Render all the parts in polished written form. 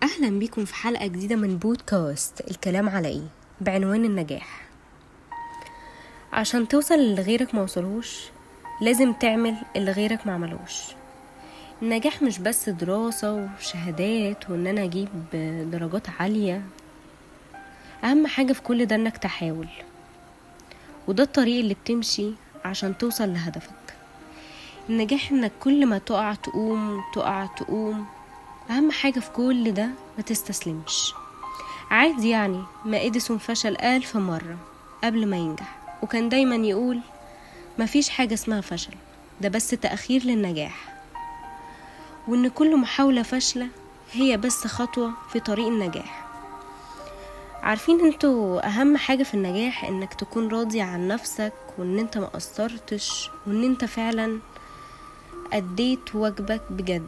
أهلا بكم في حلقة جديدة من بودكاست الكلام على إيه بعنوان النجاح. عشان توصل اللي غيرك ما وصلوش لازم تعمل اللي غيرك ما عملوش. النجاح مش بس دراسة وشهادات وإن أنا أجيب درجات عالية، أهم حاجة في كل ده إنك تحاول، وده الطريق اللي بتمشي عشان توصل لهدفك. النجاح إنك كل ما تقع تقوم. أهم حاجة في كل ده ما تستسلمش. عادي يعني، ما إديسون فشل 1000 مرة قبل ما ينجح، وكان دايما يقول مفيش حاجة اسمها فشل، ده بس تأخير للنجاح، وإن كل محاولة فاشلة هي بس خطوة في طريق النجاح. عارفين انتوا أهم حاجة في النجاح إنك تكون راضي عن نفسك، وإن انت ما قصرتش، وإن انت فعلا أديت واجبك بجد.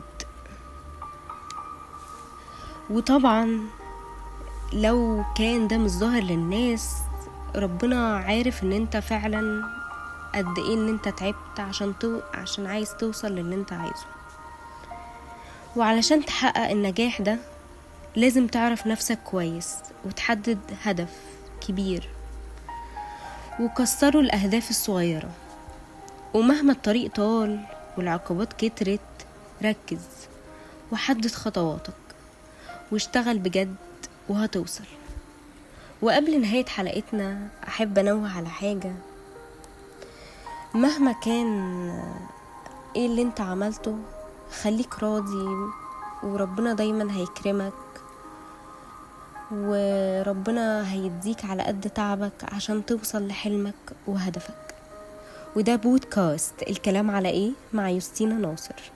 وطبعا لو كان ده مش ظاهر للناس، ربنا عارف ان انت فعلا قد ايه ان انت تعبت عشان عايز توصل للي انت عايزه. وعلشان تحقق النجاح ده لازم تعرف نفسك كويس وتحدد هدف كبير، وكسروا الاهداف الصغيرة. ومهما الطريق طال والعقبات كترت، ركز وحدد خطواتك واشتغل بجد وهتوصل. وقبل نهاية حلقتنا أحب أنوه على حاجة: مهما كان إيه اللي انت عملته، خليك راضي، وربنا دايما هيكرمك، وربنا هيديك على قد تعبك عشان توصل لحلمك وهدفك. وده بودكاست الكلام على إيه مع يوستينا ناصر.